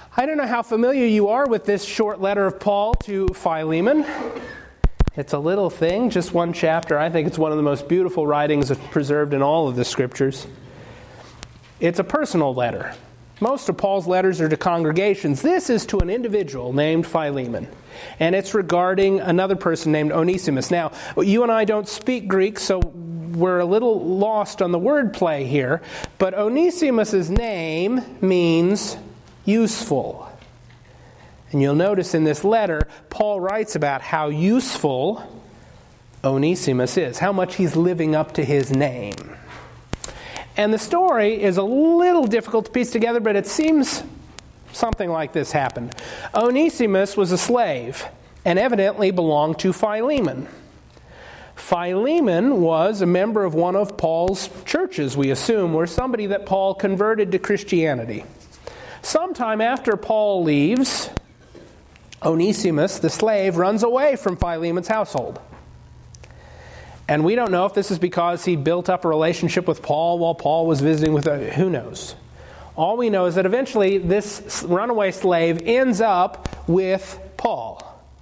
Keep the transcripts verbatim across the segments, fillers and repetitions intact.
I don't know how familiar you are with this short letter of Paul to Philemon. It's a little thing, just one chapter. I think it's one of the most beautiful writings preserved in all of the Scriptures. It's a personal letter. Most of Paul's letters are to congregations. This is to an individual named Philemon, and it's regarding another person named Onesimus. Now, you and I don't speak Greek, so we're a little lost on the wordplay here, but Onesimus' name means useful. And you'll notice in this letter, Paul writes about how useful Onesimus is, how much he's living up to his name. And the story is a little difficult to piece together, but it seems something like this happened. Onesimus was a slave and evidently belonged to Philemon. Philemon was a member of one of Paul's churches, we assume, or somebody that Paul converted to Christianity. Sometime after Paul leaves, Onesimus, the slave, runs away from Philemon's household. And we don't know if this is because he built up a relationship with Paul while Paul was visiting with, uh, who knows. All we know is that eventually this runaway slave ends up with Paul.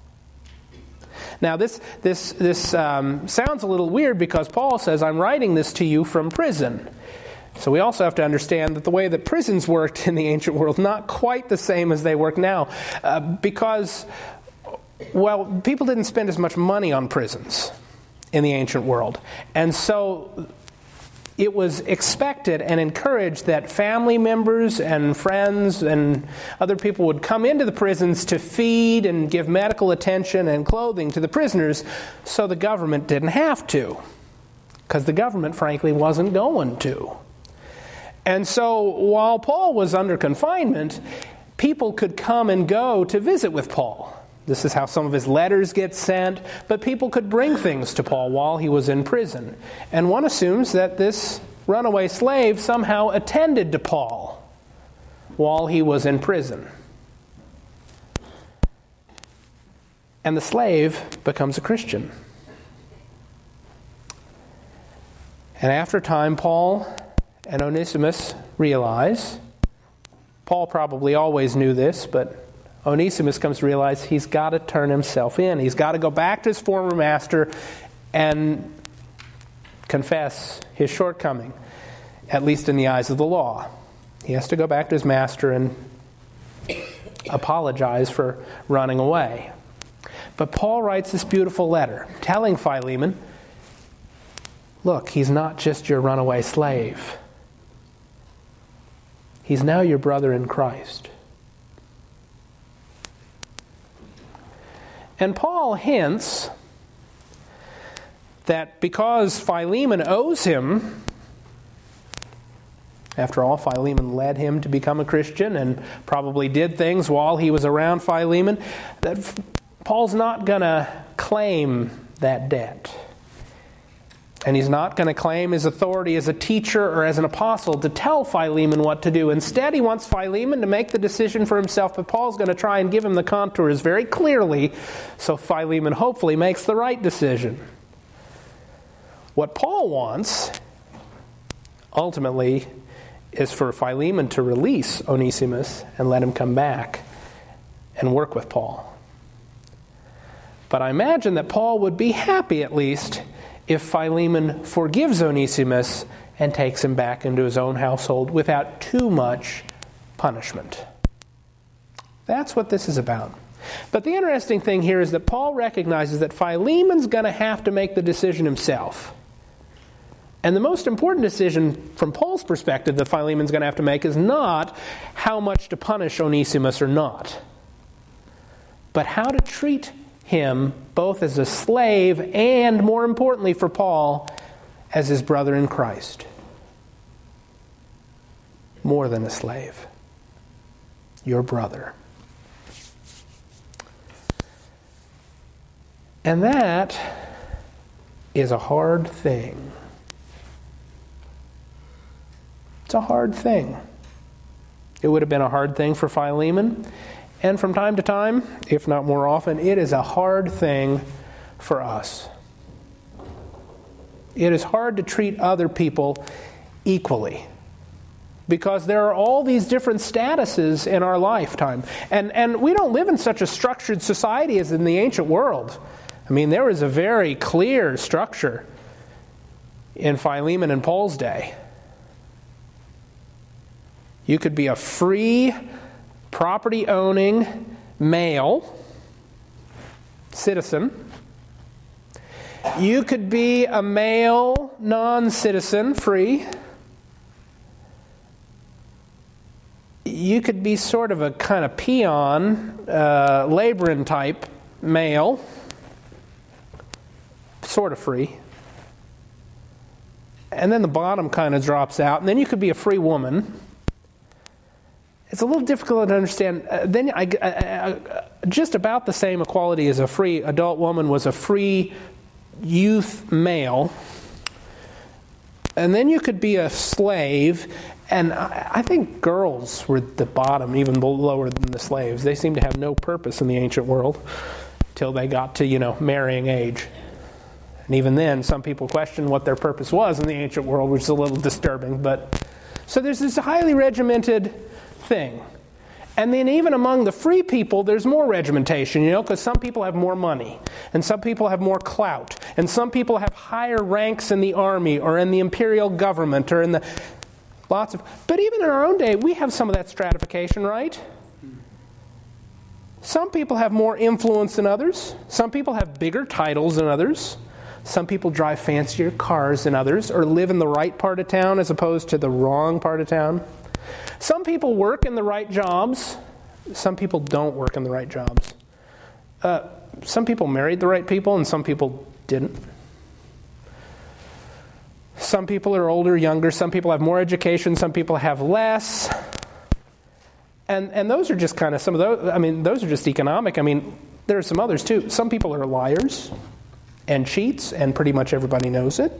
Now this this this um, sounds a little weird because Paul says, I'm writing this to you from prison. So we also have to understand that the way that prisons worked in the ancient world, not quite the same as they work now. Uh, because, well, people didn't spend as much money on prisons in the ancient world. And so it was expected and encouraged that family members and friends and other people would come into the prisons to feed and give medical attention and clothing to the prisoners so the government didn't have to. Because the government, frankly, wasn't going to. And so while Paul was under confinement, people could come and go to visit with Paul. This is how some of his letters get sent, but people could bring things to Paul while he was in prison. And one assumes that this runaway slave somehow attended to Paul while he was in prison. And the slave becomes a Christian. And after a time, Paul and Onesimus realize, Paul probably always knew this, but Onesimus comes to realize he's got to turn himself in. He's got to go back to his former master and confess his shortcoming, at least in the eyes of the law. He has to go back to his master and apologize for running away. But Paul writes this beautiful letter telling Philemon, look, he's not just your runaway slave. He's now your brother in Christ. And Paul hints that because Philemon owes him, after all, Philemon led him to become a Christian and probably did things while he was around Philemon, that Paul's not going to claim that debt. And he's not going to claim his authority as a teacher or as an apostle to tell Philemon what to do. Instead, he wants Philemon to make the decision for himself, but Paul's going to try and give him the contours very clearly so Philemon hopefully makes the right decision. What Paul wants, ultimately, is for Philemon to release Onesimus and let him come back and work with Paul. But I imagine that Paul would be happy, at least, if Philemon forgives Onesimus and takes him back into his own household without too much punishment. That's what this is about. But the interesting thing here is that Paul recognizes that Philemon's going to have to make the decision himself. And the most important decision from Paul's perspective that Philemon's going to have to make is not how much to punish Onesimus or not, but how to treat him both as a slave and, more importantly for Paul, as his brother in Christ. More than a slave. Your brother. And that is a hard thing. It's a hard thing. It would have been a hard thing for Philemon. And from time to time, if not more often, it is a hard thing for us. It is hard to treat other people equally. because there are all these different statuses in our lifetime. And, and we don't live in such a structured society as in the ancient world. I mean, there was a very clear structure in Philemon and Paul's day. You could be a free, property-owning male citizen. You could be a male non-citizen, free. You could be sort of a kind of peon, uh, laboring type male, sort of free. And then the bottom kind of drops out. And then you could be a free woman. It's a little difficult to understand. Uh, then I, I, I, just about the same equality as a free adult woman was a free youth male. And then you could be a slave. And I, I think girls were the bottom, even lower than the slaves. They seemed to have no purpose in the ancient world till they got to, you know, marrying age. And even then, some people questioned what their purpose was in the ancient world, which is a little disturbing. But so there's this highly regimented thing. And then even among the free people, there's more regimentation, you know, because some people have more money, and some people have more clout, and some people have higher ranks in the army or in the imperial government or in the lots of... But even in our own day, we have some of that stratification, right? Some people have more influence than others. Some people have bigger titles than others. Some people drive fancier cars than others, or live in the right part of town as opposed to the wrong part of town. Some people work in the right jobs. Some people don't work in the right jobs. Uh, some people married the right people, and some people didn't. Some people are older, younger. Some people have more education. Some people have less. And and those are just kind of some of those. I mean, those are just economic. I mean, there are some others too. Some people are liars and cheats, and pretty much everybody knows it.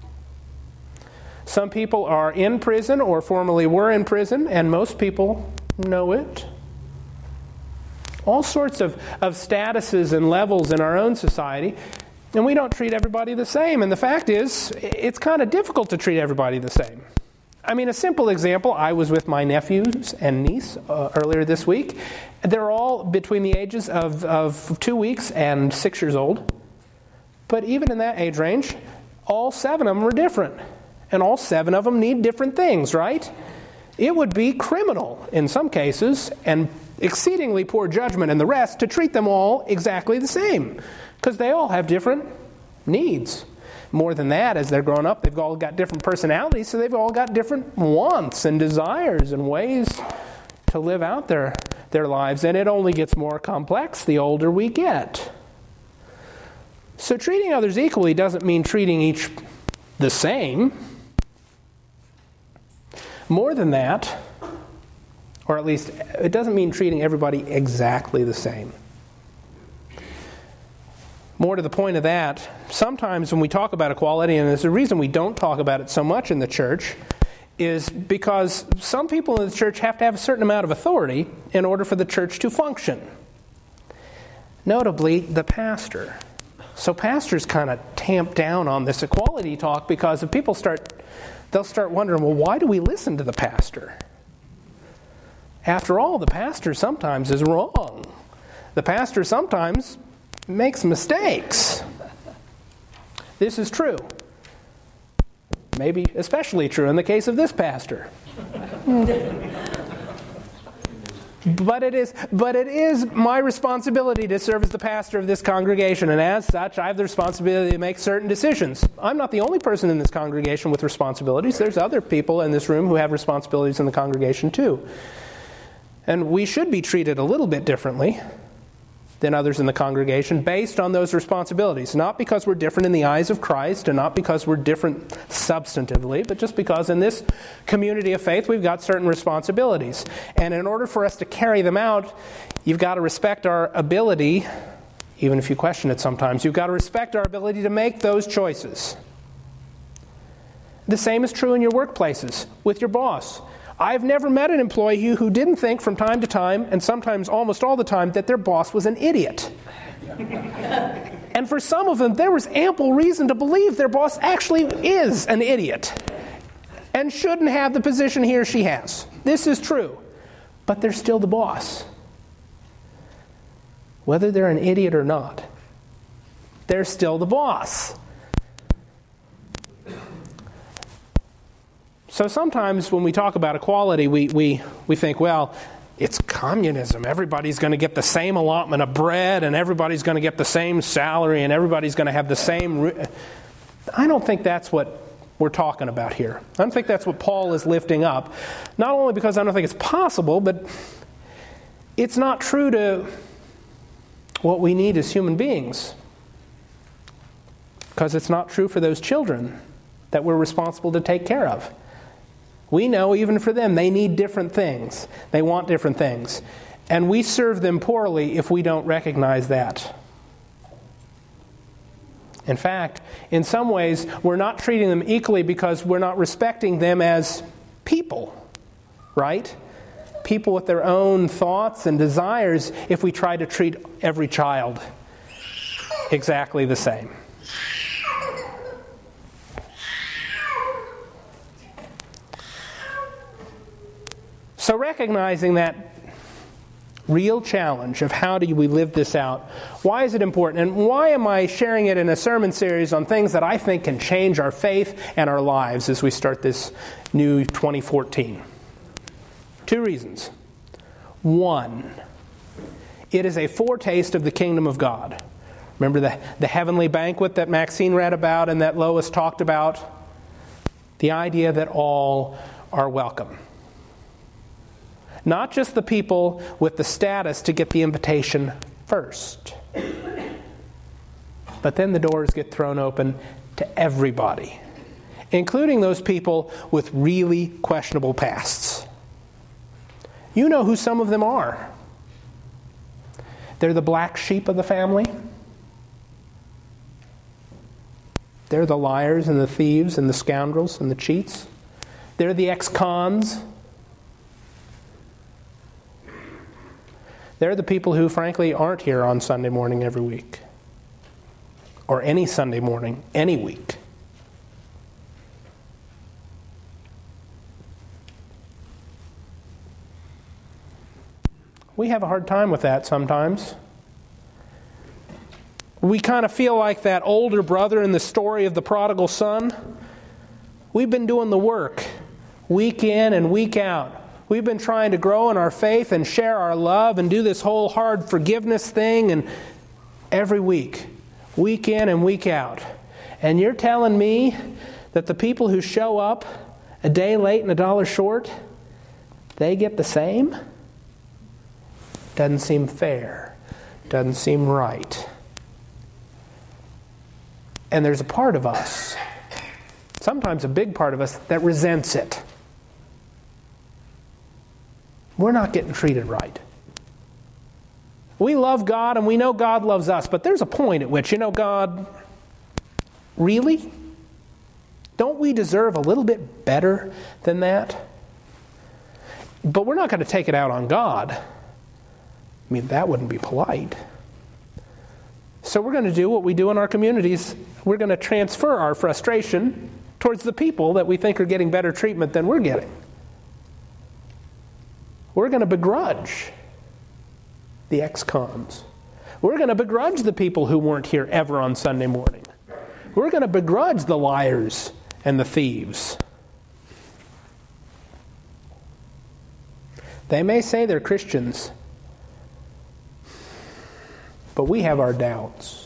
Some people are in prison or formerly were in prison, and most people know it. All sorts of, of statuses and levels in our own society, and we don't treat everybody the same. And the fact is, it's kind of difficult to treat everybody the same. I mean, a simple example, I was with my nephews and niece uh, earlier this week. They're all between the ages of, of two weeks and six years old. But even in that age range, all seven of them are different. And all seven of them need different things, right? It would be criminal in some cases and exceedingly poor judgment in the rest to treat them all exactly the same, because they all have different needs. More than that, as they're growing up, they've all got different personalities, so they've all got different wants and desires and ways to live out their, their lives. And it only gets more complex the older we get. So treating others equally doesn't mean treating each the same. More than that, or at least it doesn't mean treating everybody exactly the same. More to the point of that, sometimes when we talk about equality, and there's a reason we don't talk about it so much in the church, is because some people in the church have to have a certain amount of authority in order for the church to function. Notably, the pastor. So pastors kind of tamp down on this equality talk, because if people start, they'll start wondering, well, why do we listen to the pastor? After all, the pastor sometimes is wrong. The pastor sometimes makes mistakes. This is true. Maybe especially true in the case of this pastor. But it is but it is my responsibility to serve as the pastor of this congregation, and as such, I have the responsibility to make certain decisions. I'm not the only person in this congregation with responsibilities. There's other people in this room who have responsibilities in the congregation too. And we should be treated a little bit differently than others in the congregation based on those responsibilities. Not because we're different in the eyes of Christ, and not because we're different substantively, but just because in this community of faith we've got certain responsibilities. And in order for us to carry them out, you've got to respect our ability, even if you question it sometimes, you've got to respect our ability to make those choices. The same is true in your workplaces, with your boss. I've never met an employee who didn't think from time to time, and sometimes almost all the time, that their boss was an idiot. And for some of them, there was ample reason to believe their boss actually is an idiot. and shouldn't have the position he or she has. This is true. But they're still the boss. Whether they're an idiot or not, they're still the boss. So sometimes when we talk about equality, we, we, we think, well, it's communism. Everybody's going to get the same allotment of bread, and everybody's going to get the same salary, and everybody's going to have the same... Re- I don't think that's what we're talking about here. I don't think that's what Paul is lifting up. Not only because I don't think it's possible, but it's not true to what we need as human beings. Because it's not true for those children that we're responsible to take care of. We know even for them, they need different things. They want different things. And we serve them poorly if we don't recognize that. In fact, in some ways, we're not treating them equally because we're not respecting them as people, right? People with their own thoughts and desires if we try to treat every child exactly the same. So recognizing that real challenge of how do we live this out, why is it important? And why am I sharing it in a sermon series on things that I think can change our faith and our lives as we start this new twenty fourteen? Two reasons. One, it is a foretaste of the kingdom of God. Remember the, the heavenly banquet that Maxine read about and that Lois talked about? The idea that all are welcome. Not just the people with the status to get the invitation first. But then the doors get thrown open to everybody, including those people with really questionable pasts. You know who some of them are. They're the black sheep of the family. They're the liars and the thieves and the scoundrels and the cheats. They're the ex-cons. They're the people who, frankly, aren't here on Sunday morning every week. Or any Sunday morning, any week. We have a hard time with that sometimes. We kind of feel like that older brother in the story of the prodigal son. We've been doing the work week in and week out. We've been trying to grow in our faith and share our love and do this whole hard forgiveness thing, and every week, week in and week out. And you're telling me that the people who show up a day late and a dollar short, they get the same? Doesn't seem fair. Doesn't seem right. And there's a part of us, sometimes a big part of us, that resents it. We're not getting treated right. We love God and we know God loves us, but there's a point at which, you know, God, really? Don't we deserve a little bit better than that? But we're not going to take it out on God. I mean, that wouldn't be polite. So we're going to do what we do in our communities. We're going to transfer our frustration towards the people that we think are getting better treatment than we're getting. We're going to begrudge the ex-cons. We're going to begrudge the people who weren't here ever on Sunday morning. We're going to begrudge the liars and the thieves. They may say they're Christians, but we have our doubts.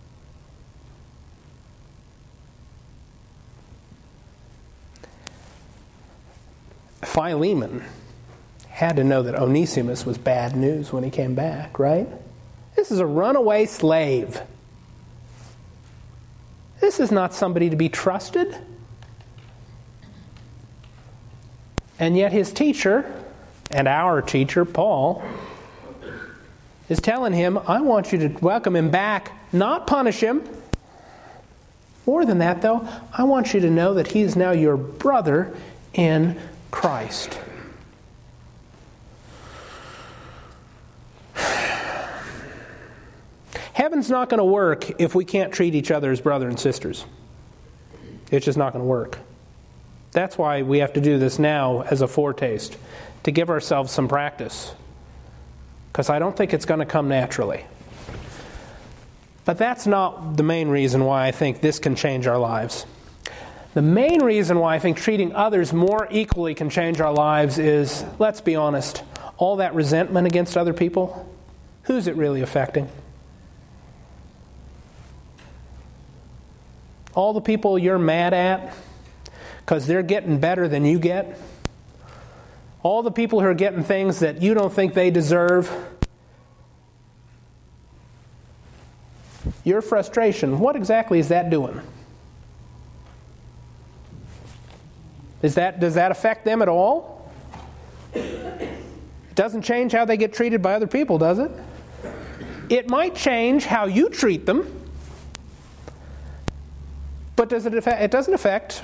Philemon had to know that Onesimus was bad news when he came back, right? This is a runaway slave. This is not somebody to be trusted. And yet his teacher, and our teacher, Paul, is telling him, I want you to welcome him back, not punish him. More than that, though, I want you to know that he is now your brother in Christ. Heaven's not going to work if we can't treat each other as brother and sisters. It's just not going to work. That's why we have to do this now as a foretaste, to give ourselves some practice. Because I don't think it's going to come naturally. But that's not the main reason why I think this can change our lives. The main reason why I think treating others more equally can change our lives is, let's be honest, all that resentment against other people, who's it really affecting? All the people you're mad at because they're getting better than you get. All the people who are getting things that you don't think they deserve. Your frustration, what exactly is that doing? Is that, does that affect them at all? It doesn't change how they get treated by other people, does it? It might change how you treat them. But does it affect, it doesn't affect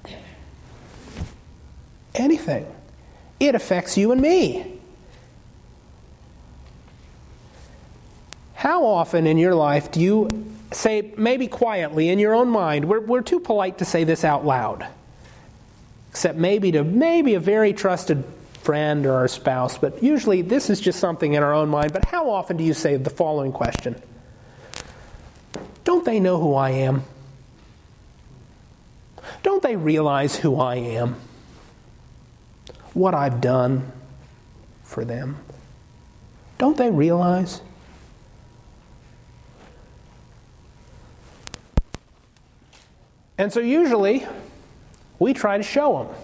anything. It affects you and me. How often in your life do you say, maybe quietly in your own mind, we're, we're too polite to say this out loud, except maybe to maybe a very trusted friend or our spouse, but usually this is just something in our own mind. But how often do you say the following question? Don't they know who I am? Don't they realize who I am? What I've done for them? Don't they realize? And so usually, we try to show them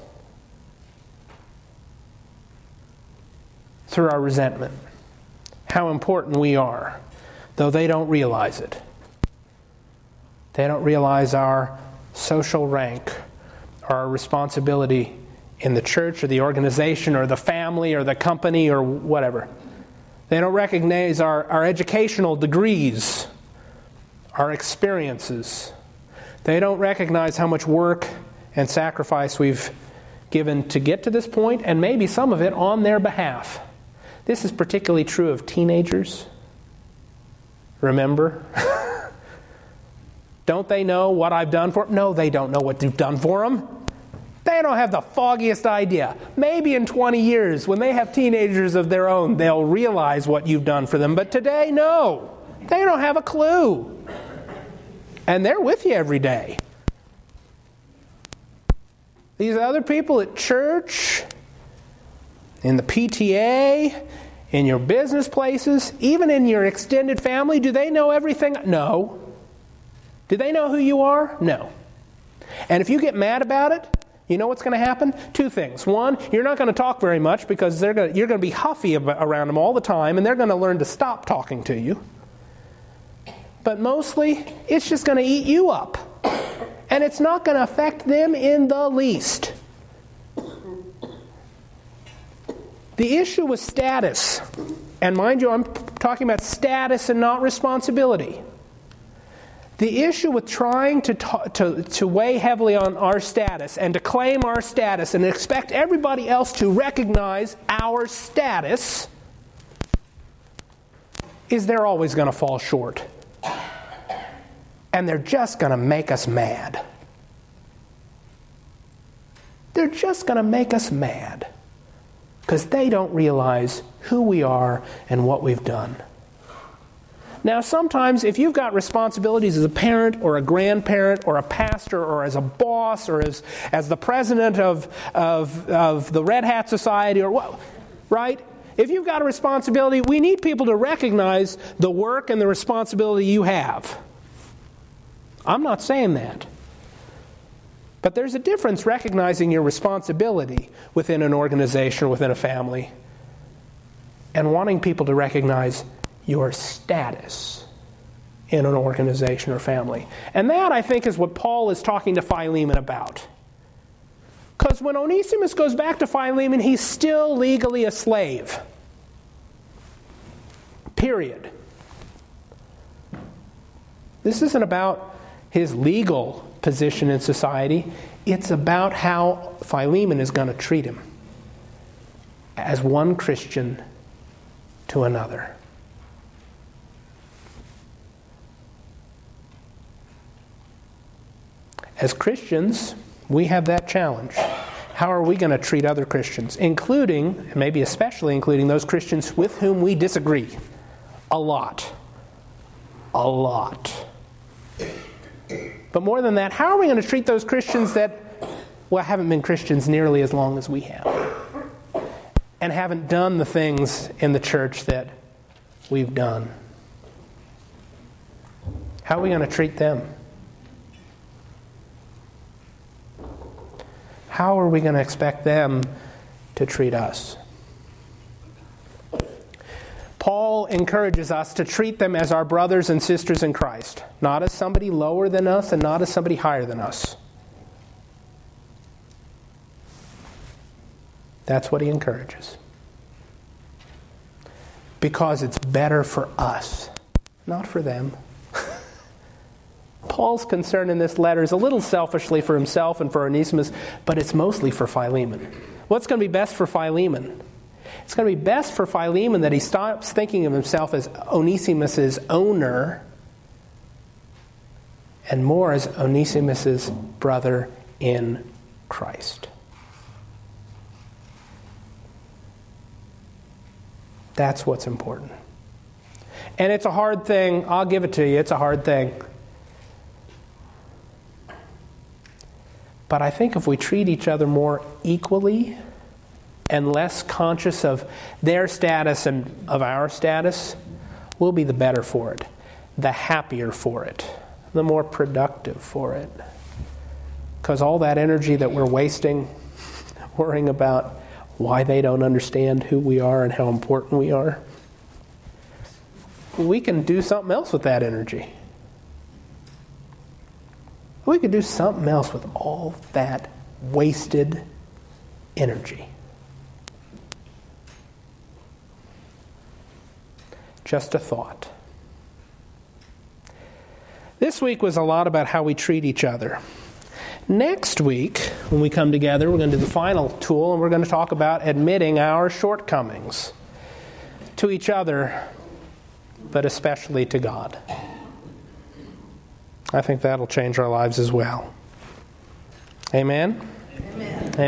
through our resentment how important we are, though they don't realize it. They don't realize our social rank, or our responsibility in the church or the organization or the family or the company or whatever. They don't recognize our, our educational degrees, our experiences. They don't recognize how much work and sacrifice we've given to get to this point, and maybe some of it on their behalf. This is particularly true of teenagers. Remember? Don't they know what I've done for them? No, they don't know what you've done for them. They don't have the foggiest idea. Maybe in twenty years, when they have teenagers of their own, they'll realize what you've done for them. But today, no. They don't have a clue. And they're with you every day. These other people at church, in the P T A, in your business places, even in your extended family, do they know everything? No. Do they know who you are? No. And if you get mad about it, you know what's going to happen? Two things. One, you're not going to talk very much because they're going to, you're going to be huffy around them all the time, and they're going to learn to stop talking to you. But mostly, it's just going to eat you up. And it's not going to affect them in the least. The issue with status, and mind you, I'm talking about status and not responsibility. The issue with trying to, ta- to to weigh heavily on our status and to claim our status and expect everybody else to recognize our status is they're always going to fall short. And they're just going to make us mad. They're just going to make us mad because they don't realize who we are and what we've done. Now, sometimes if you've got responsibilities as a parent or a grandparent or a pastor or as a boss or as, as the president of, of, of the Red Hat Society or what, right? If you've got a responsibility, we need people to recognize the work and the responsibility you have. I'm not saying that. But there's a difference recognizing your responsibility within an organization or within a family and wanting people to recognize your status in an organization or family. And that, I think, is what Paul is talking to Philemon about. Because when Onesimus goes back to Philemon, he's still legally a slave. Period. This isn't about his legal position in society. It's about how Philemon is going to treat him as one Christian to another. As Christians, We have that challenge. How are we going to treat other Christians, including, and maybe especially including, those Christians with whom we disagree? A lot. A lot. But more than that, how are we going to treat those Christians that, well, haven't been Christians nearly as long as we have, and haven't done the things in the church that we've done? How are we going to treat them? How are we going to expect them to treat us? Paul encourages us to treat them as our brothers and sisters in Christ, not as somebody lower than us and not as somebody higher than us. That's what he encourages. Because it's better for us, not for them. Paul's concern in this letter is a little selfishly for himself and for Onesimus, but it's mostly for Philemon. What's going to be best for Philemon? It's going to be best for Philemon that he stops thinking of himself as Onesimus' owner and more as Onesimus' brother in Christ. That's what's important. And it's a hard thing. I'll give it to you. It's a hard thing. But I think if we treat each other more equally and less conscious of their status and of our status, we'll be the better for it, the happier for it, the more productive for it. Because all that energy that we're wasting worrying about why they don't understand who we are and how important we are, we can do something else with that energy. We could do something else with all that wasted energy. Just a thought. This week was a lot about how we treat each other. Next week, when we come together, we're going to do the final tool, and we're going to talk about admitting our shortcomings to each other, but especially to God. I think that'll change our lives as well. Amen? Amen.